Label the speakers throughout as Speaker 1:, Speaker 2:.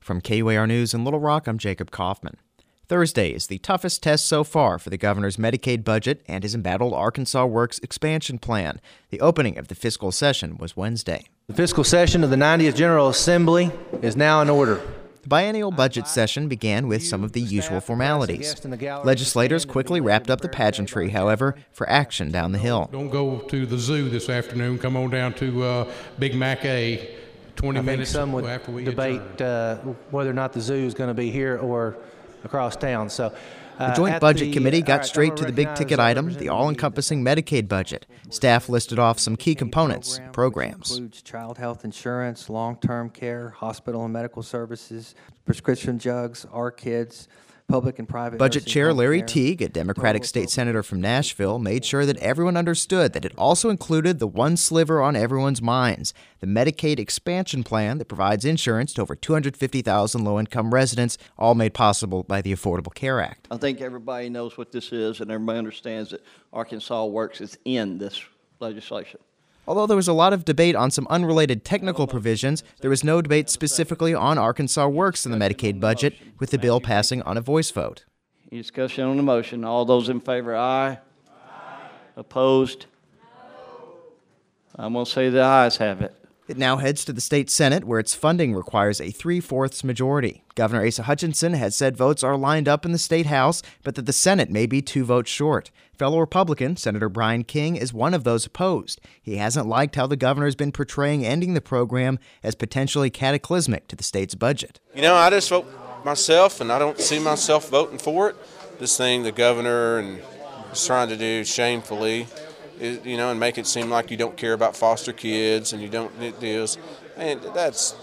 Speaker 1: From KUAR News in Little Rock, I'm Jacob Kaufman. Thursday is the toughest test so far for the governor's Medicaid budget and his embattled Arkansas Works expansion plan. The opening of the fiscal session was Wednesday.
Speaker 2: The fiscal session of the 90th General Assembly is now in order.
Speaker 1: The biennial budget session began with some of the usual formalities. Legislators quickly wrapped up the pageantry, however, for action down the hill.
Speaker 3: Don't go to the zoo this afternoon. Come on down to Big Mac A. 20 minutes
Speaker 2: some would
Speaker 3: after we
Speaker 2: debate whether or not the zoo is going to be here or across town. So,
Speaker 1: the Joint Budget Committee got straight to the big-ticket item, the all-encompassing Medicaid budget. Staff listed off some key components, programs.
Speaker 4: Includes child health insurance, long-term care, hospital and medical services, prescription drugs, our kids, public and private.
Speaker 1: Budget Chair Larry Teague, a Democratic state senator from Nashville, made sure that everyone understood that it also included the one sliver on everyone's minds, the Medicaid expansion plan that provides insurance to over 250,000 low-income residents, all made possible by the Affordable Care Act.
Speaker 5: I think everybody knows what this is, and everybody understands that Arkansas Works is in this legislation.
Speaker 1: Although there was a lot of debate on some unrelated technical provisions, there was no debate specifically on Arkansas Works in the Medicaid budget, with the bill passing on a voice vote.
Speaker 5: Any discussion on the motion? All those in favor, aye. Opposed? No. I'm going to say the ayes have it.
Speaker 1: It now heads to the state Senate, where its funding requires a 3/4 majority. Governor Asa Hutchinson has said votes are lined up in the state House, but that the Senate may be 2 votes short. Fellow Republican Senator Brian King is one of those opposed. He hasn't liked how the governor's been portraying ending the program as potentially cataclysmic to the state's budget.
Speaker 6: I just vote myself, and I don't see myself voting for it. This thing the governor is trying to do shamefully, and make it seem like you don't care about foster kids and you don't do this. And that's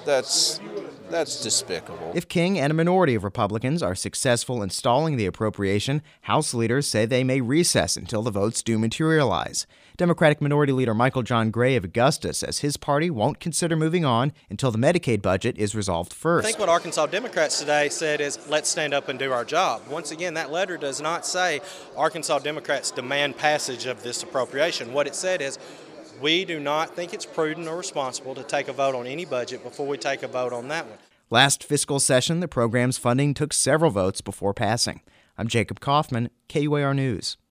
Speaker 6: despicable.
Speaker 1: If King and a minority of Republicans are successful in stalling the appropriation, House leaders say they may recess until the votes do materialize. Democratic Minority Leader Michael John Gray of Augusta says his party won't consider moving on until the Medicaid budget is resolved first.
Speaker 7: I think what Arkansas Democrats today said is, let's stand up and do our job. Once again, that letter does not say Arkansas Democrats demand passage of this appropriation. What it said is, we do not think it's prudent or responsible to take a vote on any budget before we take a vote on that one.
Speaker 1: Last fiscal session, the program's funding took several votes before passing. I'm Jacob Kaufman, KUAR News.